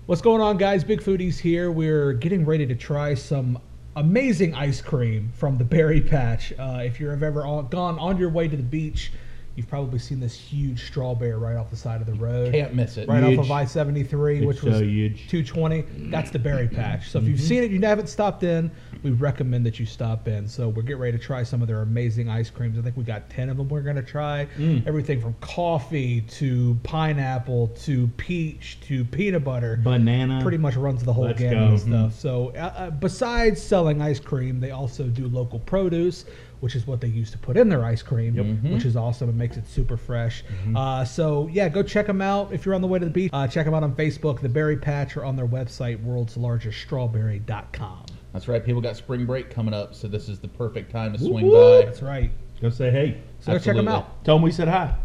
What's going on, guys? Big Foodies here. We're getting ready to try some amazing ice cream from the Berry Patch. If you've ever gone on your way to the beach, you've probably seen this huge strawberry right off the side of the road. Can't miss it. Right Huge. off of I-73, which It's was so huge. 220. That's the Berry Patch. So if you've seen it, you haven't stopped in, we recommend that you stop in. So we're getting ready to try some of their amazing ice creams. I think we got 10 of them we're going to try. Everything from coffee to pineapple to peach to peanut butter. Banana. Pretty much runs the whole Let's gamut of go. stuff. So besides selling ice cream, they also do local produce, which is what they use to put in their ice cream, which is awesome. It makes it super fresh. So yeah, go check them out if you're on the way to the beach. Check them out on Facebook, The Berry Patch, or on their website, worldslargeststrawberry.com. That's right. People got spring break coming up, so this is the perfect time to swing Woo-woo. by. That's right. Go say hey. So go check them Absolutely. out. Tell them we said hi.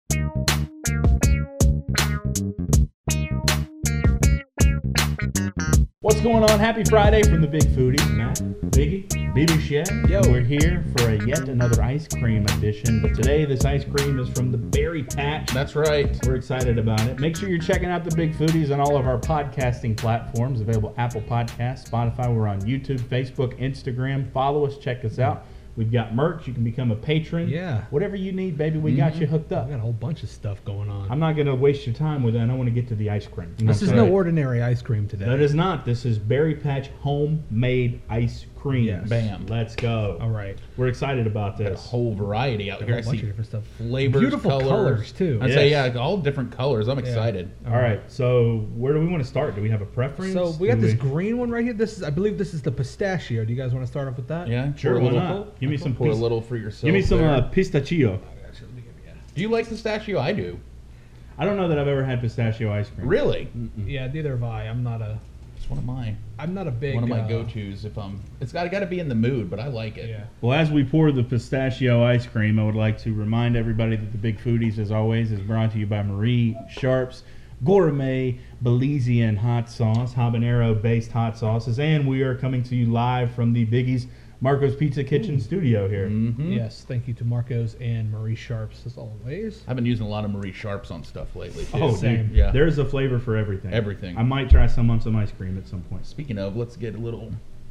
What's going on? Happy Friday from the Big Foodies. Matt, Biggie, BB Shed. Yo. We're here for yet another ice cream edition. But today, this ice cream is from the Berry Patch. That's right. We're excited about it. Make sure you're checking out the Big Foodies on all of our podcasting platforms. Available Apple Podcasts, Spotify. We're on YouTube, Facebook, Instagram. Follow us. Check us out. We've got merch. You can become a patron. Yeah. Whatever you need, baby, we got you hooked up. We got a whole bunch of stuff going on. I'm not going to waste your time with that. I want to get to the ice cream. You know This what is I'm no saying? ordinary ice cream today. That is not. This is Berry Patch homemade ice cream. Yes. Bam. Let's go. All right. We're excited about Got a this. whole variety out A here. whole I bunch see of different stuff. flavors, Beautiful colors, too. I'd say, Yes. yeah, all different colors. I'm excited. All right. So where do we want to start? Do we have a preference? So we got Do this green one right here. I believe this is the pistachio. Do you guys want to start off with that? Yeah, Sure, pour a why little, not? Give me some. pour a little for yourself. Give me some there. pistachio. Do you like pistachio? I do. I don't know that I've ever had pistachio ice cream. Really? Yeah, neither have I. I'm not a big One of my go-tos. It's got to be in the mood, but I like it. Yeah. Well, as we pour the pistachio ice cream, I would like to remind everybody that the Big Foodies, as always, is brought to you by Marie Sharp's Gourmet Belizean hot sauce, habanero-based hot sauces, and we are coming to you live from the Biggie's Marco's Pizza Kitchen studio here. Yes, thank you to Marcos and Marie Sharps as always. I've been using a lot of Marie Sharps on stuff lately, too. Oh, Same. dude, Yeah. there's a flavor for everything. Everything. I might try some on some ice cream at some point. Speaking of, let's get a little...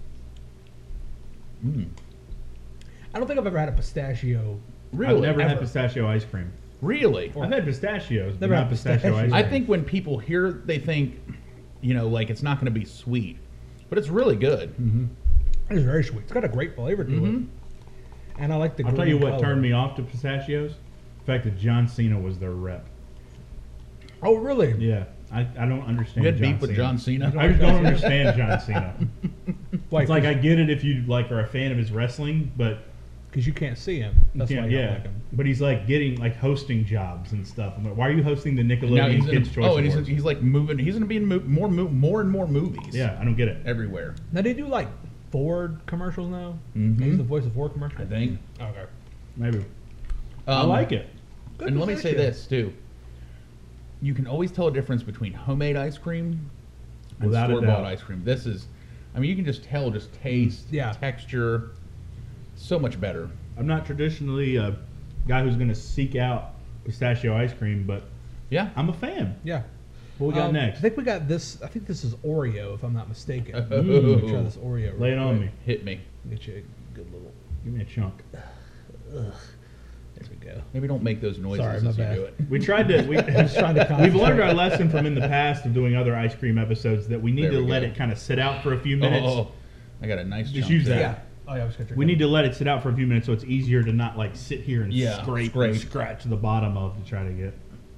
I don't think I've ever had a pistachio. Really? I've never had Ever. pistachio ice cream. Really? I've had pistachios, but Never not had pistachio ice pistachios. cream. I think when people hear, they think, like it's not going to be sweet, but it's really good. It's very sweet. It's got a great flavor to it. And I like the I'll tell green you what color. turned me off to pistachios. The fact that John Cena was their rep. Oh, really? Yeah, I don't understand. You had John beef with Cena. John Cena? I just don't understand John Cena. Why? It's like I get it if you are a fan of his wrestling, but Because you can't see him. you That's why can't, you yeah. don't like him. But he's like getting hosting jobs and stuff. I'm like, why are you hosting the Now Nickelodeon he's Kids Choice and Awards? he's like moving. He's going to be in more and more movies. Yeah, I don't get it. everywhere. Now, they do like Ford commercials now? He's the voice of Ford commercials? I think. Okay. Maybe I like it. Good And let me say pistachio. this too: you can always tell a difference between homemade ice cream and Without a store-bought doubt. ice cream. This is, you can just tell, just taste, Yeah. texture, so much better. I'm not traditionally a guy who's going to seek out pistachio ice cream, but Yeah. I'm a fan. Yeah. What we got I next? think we got this. I think this is Oreo, if I'm not mistaken. Ooh. Let me try this Oreo. Lay it real on quick. me. Hit me. Get you a good little. Give me a chunk. There we go. Maybe don't make those noises Sorry, my as you bad. do it. We tried to. Just trying to We've learned concentrate. our lesson from in the past of doing other ice cream episodes that we need There to we let go. it kind of sit out for a few minutes. Oh, I got a nice Just chunk use there. that. Yeah. Oh, yeah, I was gonna drink We that. need to let it sit out for a few minutes so it's easier to not like sit here and Yeah, scrape scrape. and scratch the bottom of to try to get.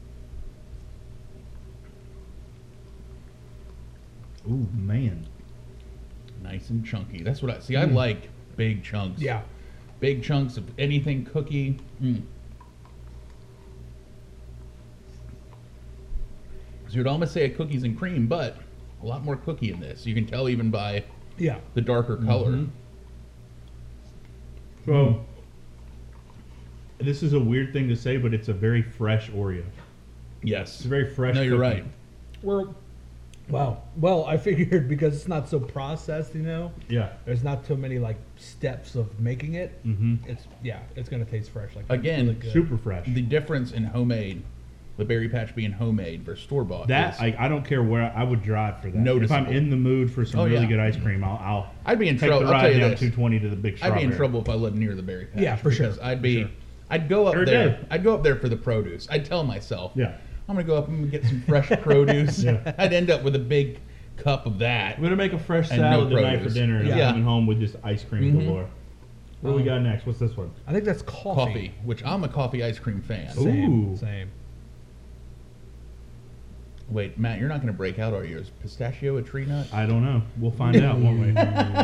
Ooh, man. Nice and chunky. That's what I see. I like big chunks. Yeah. Big chunks of anything cookie. So you'd almost say a cookies and cream, but a lot more cookie in this. You can tell even by Yeah. the darker color. So, this is a weird thing to say, but it's a very fresh Oreo. Yes. It's a very fresh No, you're cookie. right. Wow. Well, I figured because it's not so processed, Yeah. there's not too many like steps of making it. Mm-hmm. It's gonna taste fresh. Like Again, really good. Super fresh. The difference in homemade The berry patch being homemade versus store bought. That I don't care where I would drive for that. If Noticeable. I'm in the mood for some Oh, really yeah. good ice cream, I'll I'd be in take trouble. the I'll tell ride you down this. 220 to the big I'd strawberry. be in trouble if I lived near the berry patch. Yeah, for sure, because I'd for be. sure. I'd go up Every there. day. I'd go up there for the produce. I'd tell myself, Yeah. I'm gonna go up and get some fresh produce. Yeah. I'd end up with a big cup of that. I'm gonna make a fresh And no salad tonight for produce. dinner, and I'm Yeah. coming home with just ice cream Mhm. galore. What do we got next? What's this one? I think that's coffee. Coffee, which I'm a coffee ice cream fan. Same. Ooh. Same. Wait, Matt, you're not gonna break out, are you? Is pistachio a tree nut? I don't know. We'll find out, won't we?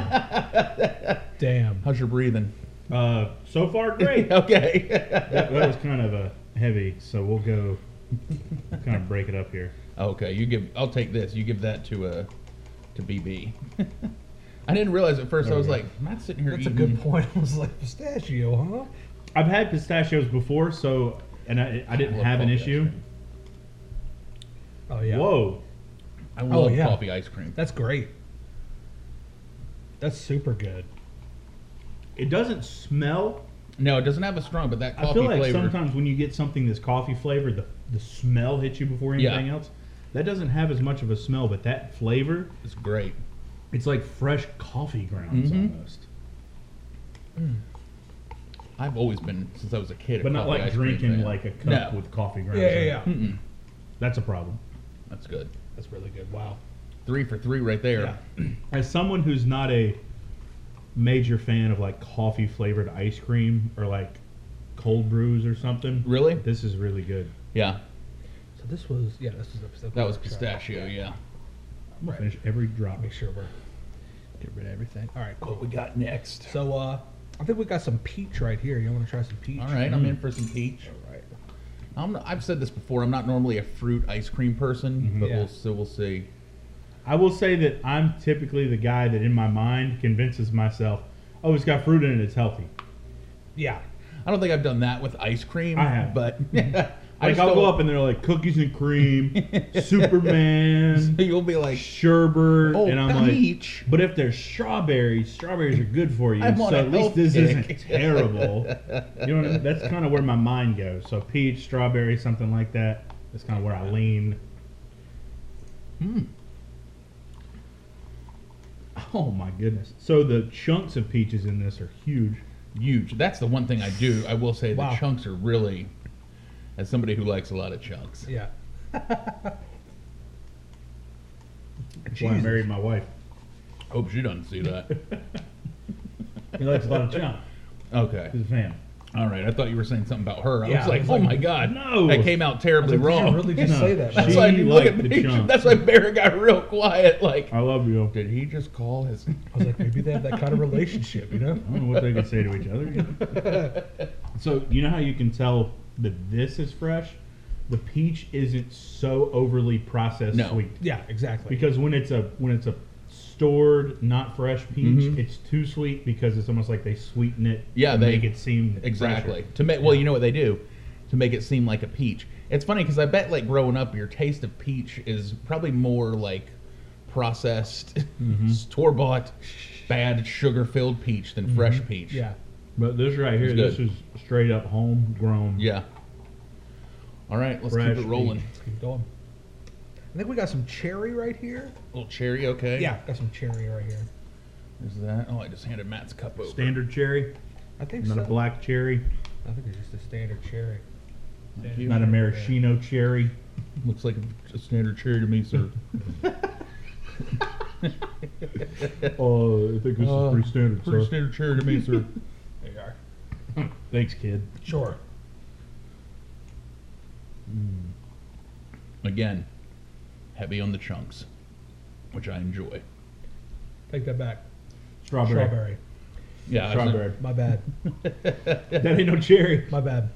Damn. How's your breathing? So far, great. Okay. that was kind of a heavy, so we'll go kind of break it up here. Okay, you give. I'll take this. You give that to BB. I didn't realize at first. I was Okay. like, Matt's sitting here That's a eating. good point. I was like, pistachio, huh? I've had pistachios before, so and I didn't love have an coffee ice issue. cream. Oh, yeah. Whoa. I love yeah. coffee ice cream. That's great. That's super good. It doesn't smell. No, it doesn't have a strong, but that coffee I feel like flavor. sometimes when you get something that's coffee flavored, the smell hits you before anything Yeah. else. That doesn't have as much of a smell, but that flavor, It's great. it's like fresh coffee grounds Mhm. almost. I've always been since I was a kid. But a not coffee like ice cream drinking fan. like a cup No. with coffee grounds. Yeah, in yeah, it. yeah. Mm-mm. That's a problem. That's good. That's really good. Wow. 3 for 3 right there. Yeah. As someone who's not a major fan of like coffee flavored ice cream or like cold brews or something, Really? this is really good. Yeah. So this was, yeah, this is episode. That was pistachio. Yeah. I'm gonna Right. finish every drop. Make sure we're get rid of everything. All right, cool. What we got next? So, I think we got some peach right here. You want to try some peach? All right, I'm in for some peach. All right. I've said this before. I'm not normally a fruit ice cream person, but Yeah. we'll see. I will say that I'm typically the guy that in my mind convinces myself, oh, it's got fruit in it, it's healthy. Yeah. I don't think I've done that with ice cream. I have. but Like I'll go up and they're like cookies and cream, Superman, You'll be like, sherbet, oh, and I'm peach. like, but if there's strawberries are good for you. I'm So on a at least health this kick. isn't terrible. You know what I mean? That's kind of where my mind goes. So peach, strawberry, something like that. That's kind of where I lean. Oh my goodness! So the chunks of peaches in this are huge. Huge. That's the one thing I do. I will say Wow. the chunks are really, as somebody who likes a lot of chunks. Yeah. That's why I Jesus. married my wife. Hope she doesn't see that. He likes a lot of chunks. Okay. He's a fan. All right. I thought you were saying something about her. I Yeah, was I like, was oh like, my God. no. That came out terribly Did you wrong. really just No. say that? That's She why you look liked at the me. chunks. That's why Barry got real quiet. Like, I love you. did he just call his? I was like, maybe they have that kind of relationship, you know? I don't know what they could say to each other. So you know how you can tell that this is fresh? The peach isn't so overly processed No. sweet. Yeah, exactly. Because when it's a stored, not fresh peach, Mhm. it's too sweet because it's almost like they sweeten it. Yeah, to they- make it seem Exactly. fresher. To make well, you know what they do to make it seem like a peach. It's funny because I bet like growing up, your taste of peach is probably more like processed, store bought, bad sugar filled peach than fresh peach. yeah. But this right here, It's this good. is straight up homegrown. Yeah. All right, let's Fresh keep it rolling. peach. Let's keep going. I think we got some cherry right here. A little cherry, okay? Yeah, got some cherry right here. There's that. Oh, I just handed Matt's cup over. Standard cherry, I think not so. a black cherry, I think it's just a standard cherry. Thank you. not a maraschino cherry. Looks like a standard cherry to me, sir. Oh, I think this is pretty standard. Pretty sir. standard cherry to me, sir. There you are. Thanks, kid. Sure. Again, heavy on the chunks, which I enjoy. Take that back. Strawberry. Strawberry. Yeah, I Strawberry. My bad. That ain't no cherry. My bad.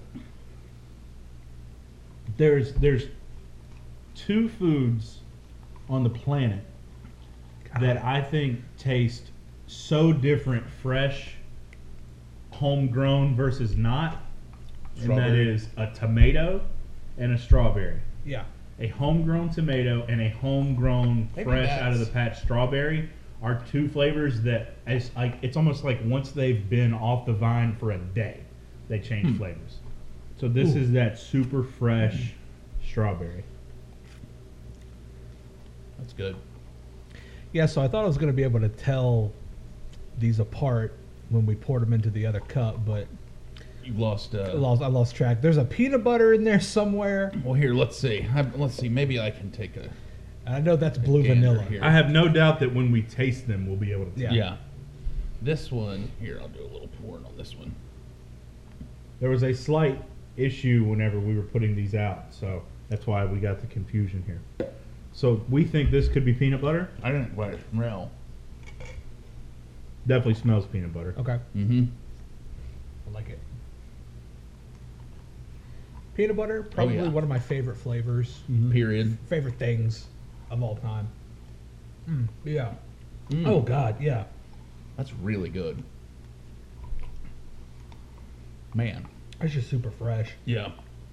There's two foods on the planet that I think taste so different, fresh, homegrown versus not, and that Strawberry. is a tomato and a strawberry. Yeah. A homegrown tomato and a homegrown Maybe fresh out of the that's- patch strawberry are two flavors that it's almost like once they've been off the vine for a day, they change flavors. So this Ooh. is that super fresh strawberry. That's good. Yeah, so I thought I was going to be able to tell these apart when we poured them into the other cup, but You've lost. I lost track. There's a peanut butter in there somewhere. Well, here, let's see. Let's see. Maybe I can take a. And I know that's blue gander vanilla. here. I have no doubt that when we taste them, we'll be able to tell. Yeah. Yeah. This one here, I'll do a little pouring on this one. There was a slight issue whenever we were putting these out, so that's why we got the confusion here. So we think this could be peanut butter. I didn't quite smell. Definitely smells peanut butter. Okay. Mm-hmm. I like it. Peanut butter, probably yeah. one of my favorite flavors, Period. favorite things of all time. Yeah. Mm. Oh, God, yeah. That's really good. Man. It's just super fresh. Yeah.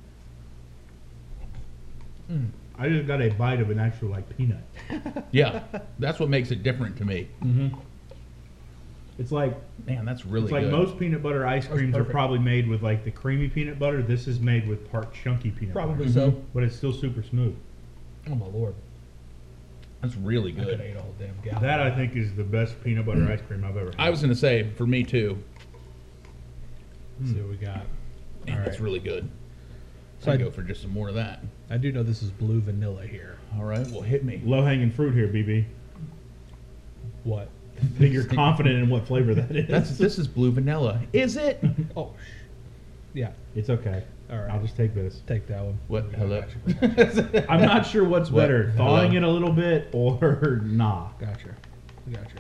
I just got a bite of an actual like peanut. Yeah. That's what makes it different to me. It's like Man, that's really it's like good. most peanut butter ice creams are perfect. probably made with like the creamy peanut butter. This is made with part chunky peanut Probably butter, so. but it's still super smooth. Oh, my Lord. That's really I could good. have ate a whole damn gallon. That I think is the best peanut butter ice cream I've ever had. I was going to say, for me too. Let's see what we got. Man, All that's right. really good. So So I- I'd go for just some more of that. I do know this is blue vanilla here. All right, well, hit me. Low hanging fruit here, BB. What? That you're confident in what flavor that is. This is blue vanilla. Is it? Oh, yeah. It's okay. All right. I'll just take this. Take that one. What? Hello? I'm not sure what's What? better, thawing Hello? it a little bit or nah. Gotcha. Gotcha.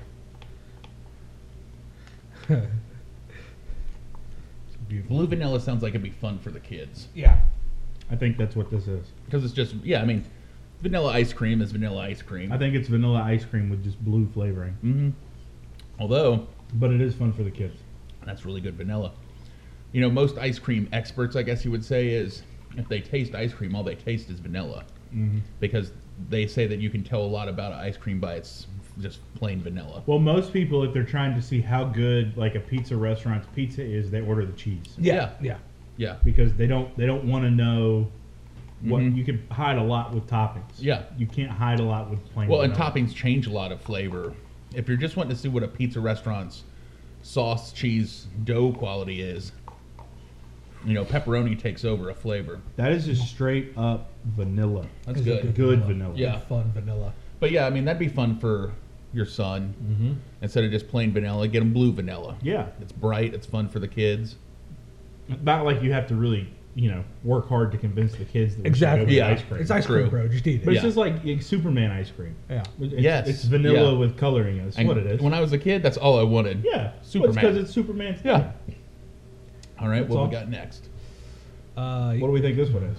It's beautiful. Blue vanilla sounds like it'd be fun for the kids. Yeah. I think that's what this is. Because it's just, yeah, I mean, vanilla ice cream is vanilla ice cream. I think it's vanilla ice cream with just blue flavoring. Mm-hmm. Although, But it is fun for the kids. that's really good vanilla. You know, most ice cream experts, I guess you would say, is if they taste ice cream, all they taste is vanilla. Because they say that you can tell a lot about ice cream by its just plain vanilla. Well, most people, if they're trying to see how good like a pizza restaurant's pizza is, they order the cheese Yeah. Yeah. Yeah. because they don't want to know what Mhm. you can hide a lot with toppings. Yeah. you can't hide a lot with plain. Well, and vanilla. toppings change a lot of flavor. If you're just wanting to see what a pizza restaurant's sauce, cheese, dough quality is, you know, pepperoni takes over a flavor. That is just straight up vanilla. That's It's a good. Good vanilla. Yeah. Fun vanilla. But yeah, I mean, that'd be fun for your son. Mm-hmm. Instead of just plain vanilla, get him blue vanilla. Yeah, It's bright, it's fun for the kids. not like you have to really, work hard to convince the kids that we should Exactly. go get Yeah. ice cream. It's ice True. cream, bro. Just eat But it. it's Yeah. just like Superman ice cream. Yeah. It's, Yes. it's vanilla Yeah. with coloring. That's And what it is. When I was a kid, that's all I wanted. Yeah, Superman. because it's Superman's. Yeah. All right, That's what all. we got next? What do we think this one is?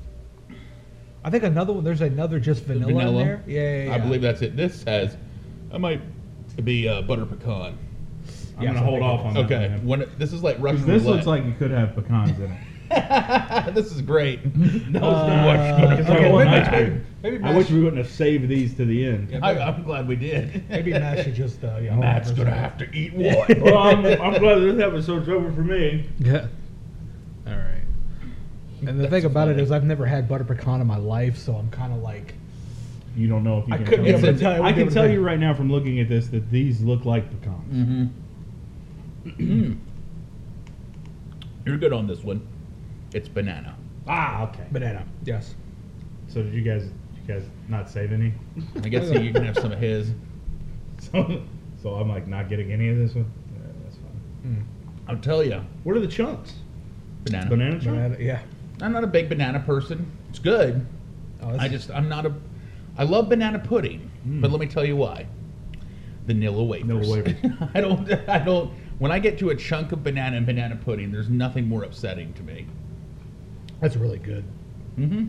I think another one. There's another just vanilla, in there. Yeah. I believe that's it. This has, I might be butter pecan. I'm Yes, gonna I hold think off it on Okay, that. when this is like Russian This roulette. looks like it could have pecans in it. This is great. No, it's not. It's okay, not one maybe- ice cream. maybe I Mash- wish we wouldn't have saved these to the end. Yeah. I'm glad we did. Maybe Matt should just. Yeah, Matt's hold on gonna for a have to eat one. Well, I'm glad this episode's over for me. second. Yeah. All right. And the That's thing about it funny. is, I've never had butter pecan in my life, so I'm kind of like. You don't know if you I can. couldn't tell be able me. to tell you. I can tell you right now from looking at this that these look like pecans. Mm-hmm. You're good on this one. It's banana. Ah, okay. Banana. Yes. So did you guys not save any? I guess you can have some of his. So I'm like not getting any of this one. Yeah, that's fine. I'll tell you, What are the chunks? banana. Banana chunks. Banana. Yeah. I'm not a big banana person. It's good. Oh, I love banana pudding, but let me tell you why. Vanilla wafers. Vanilla wafers. I don't. When I get to a chunk of banana and banana pudding, there's nothing more upsetting to me. That's really good. Mm-hmm.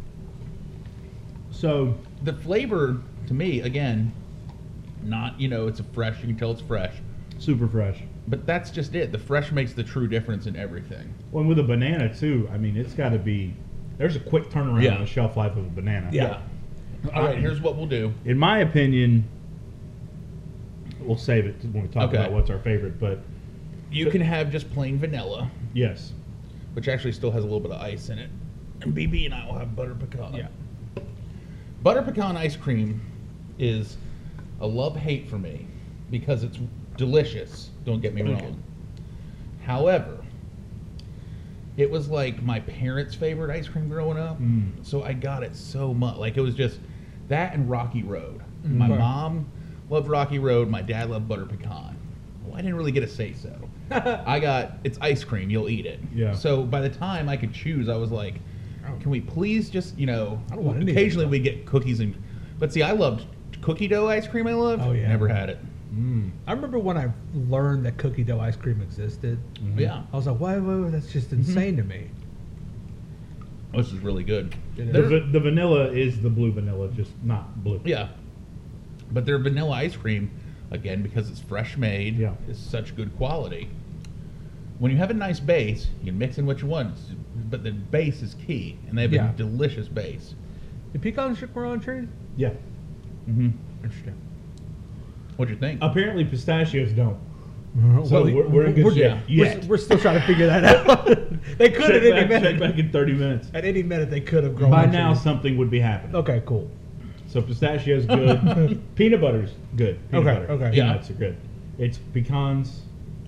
So The flavor, to me, again, not, it's a fresh. You can tell it's fresh, super fresh. but that's just it. The fresh makes the true difference in everything. Well, and with a banana too. I mean, it's got to be. There's a quick turnaround Yeah. on the shelf life of a banana. Yeah. All right. Here's what we'll do. In my opinion, we'll save it when we talk Okay. about what's our favorite. But You can have just plain vanilla, yes, which actually still has a little bit of ice in it. and BB and I will have butter pecan. Yeah. Butter pecan ice cream is a love-hate for me because it's delicious, don't get me wrong. However, it was like my parents' favorite ice cream growing up, so I got it so much. Like, it was just that and Rocky Road. My mom loved Rocky Road, my dad loved butter pecan. Well, I didn't really get a say-so. It's ice cream, you'll eat it. Yeah. So by the time I could choose, I was like, can we please just, I don't want any of occasionally that. we get cookies and, but see, I loved cookie dough ice cream. I loved. Oh, yeah. Never had it. I remember when I learned that cookie dough ice cream existed. Yeah. I was like, why? That's just insane to me. This is really good. The vanilla is the blue vanilla, just not blue. Yeah. But their vanilla ice cream, again, because it's fresh made, Yeah. is such good quality. When you have a nice base, you can mix in what you want, but the base is key, and they have Yeah. a delicious base. The pecans grow on trees? Yeah. Mm-hmm. Interesting. What'd you think? Apparently pistachios don't. So Well, we're in good shape. yeah. Yet. We're still trying to figure that out. They could at any Check minute. back in 30 minutes. At any minute, they could have grown. By on now, trees. something would be happening. Okay, cool. So pistachios good. Peanut butter's good. Peanut Okay, butter. okay. Peanuts are good. It's pecans,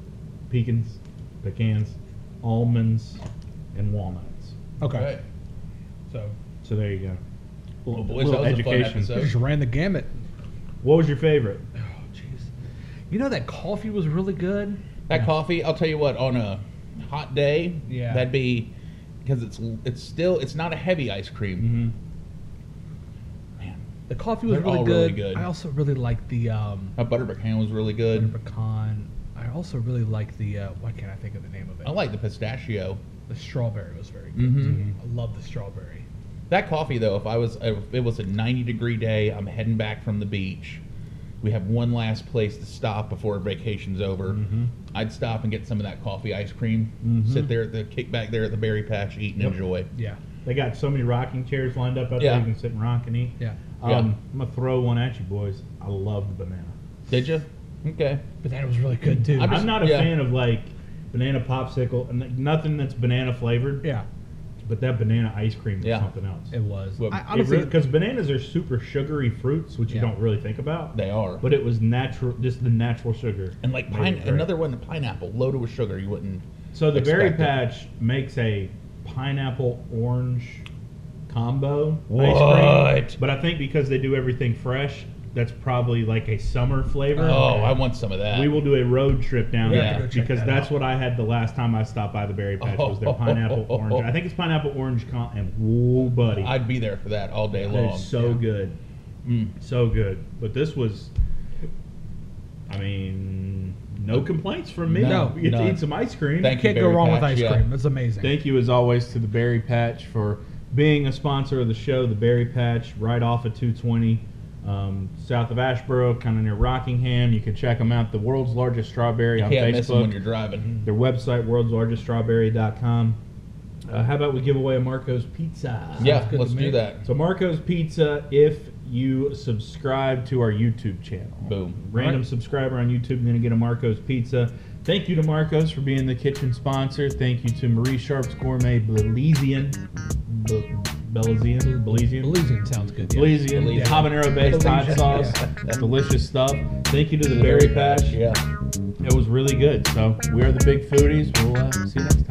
almonds, and walnuts. Okay. So So there you go. Well, boys, that was a fun we episode. just ran the gamut. What was your favorite? Oh, jeez. You know that coffee was really good. That coffee, I'll tell you what, on a hot day, Yeah. that'd be, because it's not a heavy ice cream. Man, The coffee was They're really all good. really good. I also really liked the that butter pecan was really butter good. pecan. I also really liked the why can't I think of the name of it? I like the pistachio. The strawberry was very good. Mm-hmm. I love the strawberry. That coffee, though, if it was a 90-degree day, I'm heading back from the beach. We have one last place to stop before vacation's over. I'd stop and get some of that coffee ice cream. Sit there at the kickback there at the berry patch, eat and enjoy. Yeah. They got so many rocking chairs lined up out Yeah. there. You can sit and rock and eat. Yeah. Yeah. I'm going to throw one at you, boys. I love the banana. Did you? Okay. But that was really good too. I'm I'm not a yeah. fan of like banana popsicle and nothing that's banana flavored. yeah, But that banana ice cream is Yeah. something else. it was. Well, I honestly, Because bananas are super sugary fruits, which you Yeah. don't really think about. They are. But it was natural, just the natural sugar. And like made it great. another one, the pineapple, loaded with sugar. You wouldn't. So the Berry expect it. Patch makes a pineapple orange combo ice What? cream. But I think because they do everything fresh, that's probably like a summer flavor. Oh, I want some of that. We will do a road trip down We have there to go check because that that's out. what I had the last time I stopped by the Berry Patch was their pineapple orange. I think it's pineapple orange and whoa, buddy, I'd be there for that all day that long. is so Yeah. good, so good. But this was, I mean, no complaints from me. No, We get to none. eat some ice cream. Thank you. can't go Berry wrong with Patch, ice yeah. cream. It's amazing. Thank you as always to the Berry Patch for being a sponsor of the show. The Berry Patch, right off of 220, south of Ashboro, kind of near Rockingham. You can check them out. The world's largest strawberry You on can't miss them when Facebook. you're driving. Their website, worldslargeststrawberry.com. How about we give away a Marco's Pizza? Yeah, good let's to me. do that. So Marco's Pizza, if you subscribe to our YouTube channel. Boom. Random Alright. subscriber on YouTube, you're going to get a Marco's Pizza. Thank you to Marco's for being the kitchen sponsor. Thank you to Marie Sharp's Gourmet Belizean. Belizean sounds good. Yeah. Belizean. Belizean. Habanero-based hot Belizean, sauce. yeah. Delicious stuff. Thank you to the Berry Patch. Yeah. It was really good. So we are the Big Foodies. We'll see you next time.